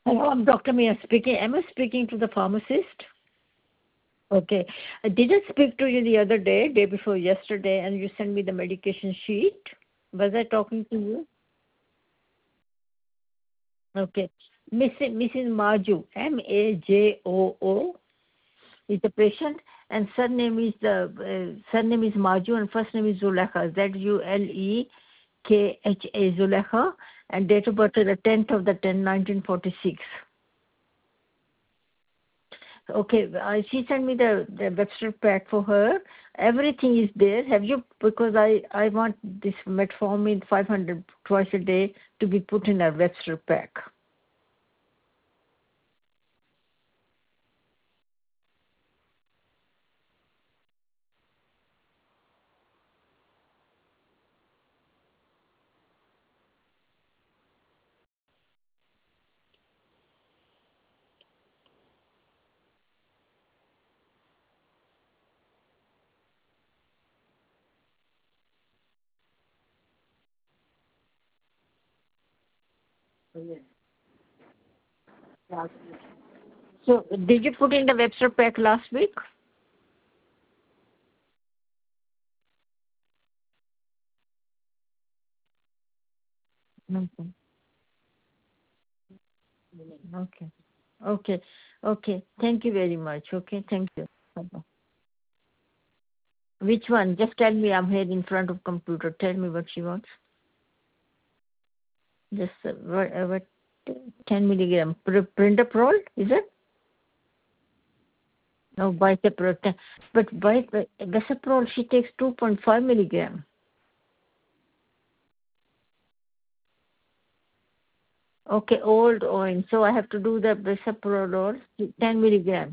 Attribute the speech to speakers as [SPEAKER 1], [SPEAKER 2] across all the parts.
[SPEAKER 1] Hello, I'm Dr. Mia speaking. Am I speaking to the pharmacist? Okay. I didn't speak to you the other day before yesterday, and you sent me the medication sheet. Was I talking to you? Okay. Mrs. Maju, Majoo, is the patient, and surname is Maju, and first name is Zulekha, Zulekha, Zulekha, and date of birth is the 10th of the 10th, 1946. Okay, she sent me the Webster pack for her. Everything is there. Have you, because I want this metformin 500 twice a day to be put in a Webster pack. Yes. Last week. So, did you put in the Webster pack last week? Okay. Okay. Okay. Okay. Thank you very much. Okay. Thank you. Bye-bye. Which one? Just tell me. I'm here in front of computer. Tell me what she wants. Just what 10 milligram. Printaprol, is it? No, bisoprol. But bisoprol, she takes 2.5 milligram. Okay, old oil. So I have to do the bisoprolol, 10 milligram.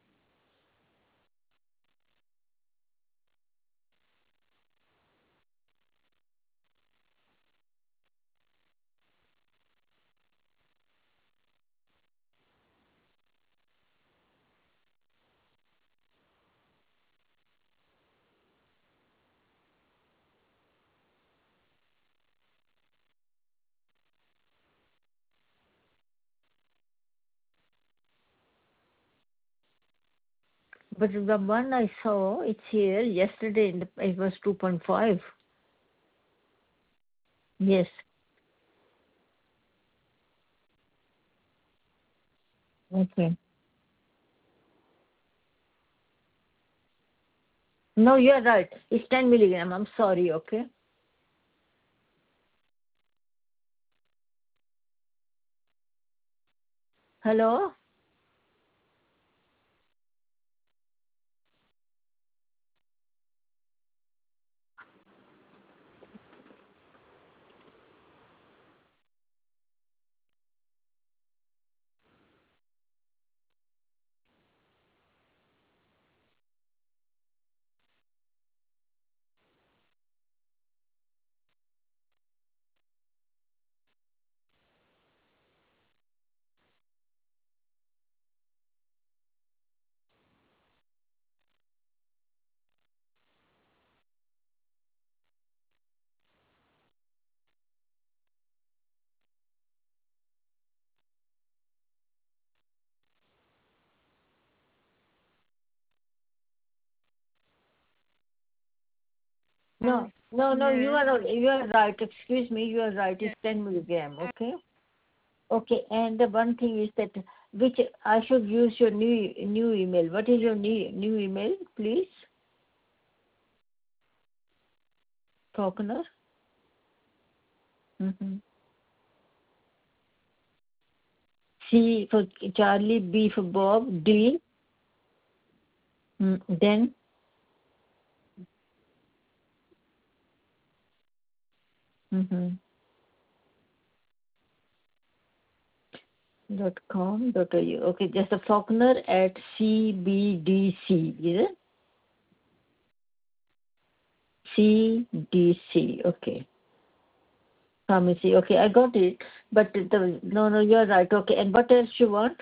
[SPEAKER 1] But the one I saw, it's here, yesterday, it was 2.5. Yes. Okay. No, you're right. It's 10 milligram. I'm sorry, okay? Hello? No, you are right. Excuse me, you are right. It's 10 milligram, okay? Okay, and the one thing is that which I should use your new email. What is your new email, please? Faulkner. Mm-hmm. C for Charlie, B for Bob, D. Then mm-hmm. .com.au. Okay, just a Faulkner at CBDC. Is it? CDC. Okay. Pharmacy. Okay, I got it. But no, you're right. Okay, and what else you want?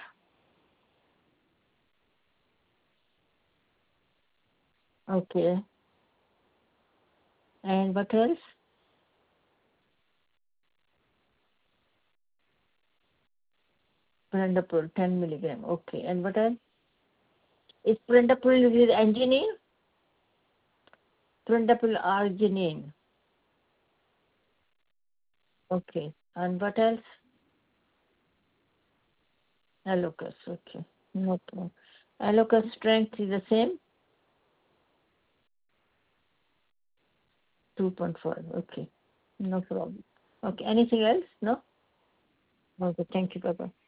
[SPEAKER 1] Okay, and what else? Prendapril, 10 milligram. Okay. And what else? Is Prendapril with arginine? Prendapril arginine. Okay. And what else? Allocus. Okay. No problem. Allocus strength is the same? 2.5. Okay. No problem. Okay. Anything else? No? Okay. Thank you. Bye-bye.